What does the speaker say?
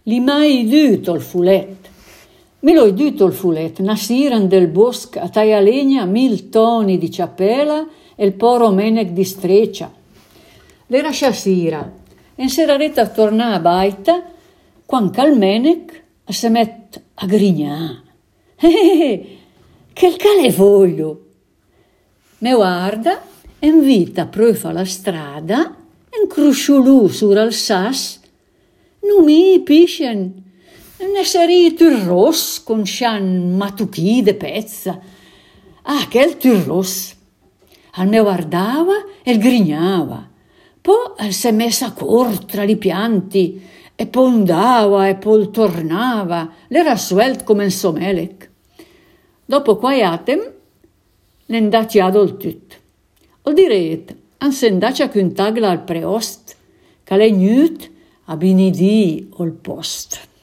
Li mai duto il fulet. Me l'ho duto il fulet, nasiran del bosco a taia legna 1000 toni di ciappela e il poro menec di streccia. L'era sciasira, e s'era retta a tornare a baita, quan cal menec se met a grignà. Che il cale voglio! Me guarda, invita pröfa la strada, en crusciolù sur al sas, non mi piscen, ne seri turros con scian matuchì de pezza. Ah, che il turros! Al me guardava e grignava. Poi si è messa a correre tra i pianti e poi andava e poi tornava. L'era suelt come un somelec. Dopo quaiatem, ne andaciado il tutto. O diret, anse andacia con tagla al preost, che l'è gnut a binidì ol post.